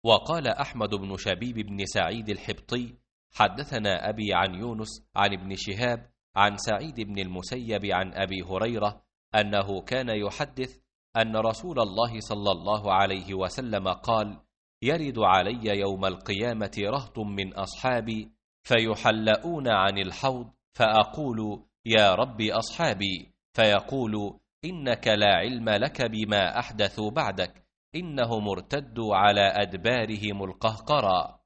وقال أحمد بن شبيب بن سعيد الحبطي: حدثنا أبي عن يونس عن ابن شهاب عن سعيد بن المسيب عن أبي هريرة أنه كان يحدث أن رسول الله صلى الله عليه وسلم قال: يرد علي يوم القيامة رهط من أصحابي فيحلؤون عن الحوض، فأقول: يا رب أصحابي، فيقول: إنك لا علم لك بما أحدثوا بعدك، إنهم ارتدوا على أدبارهم القهقرى.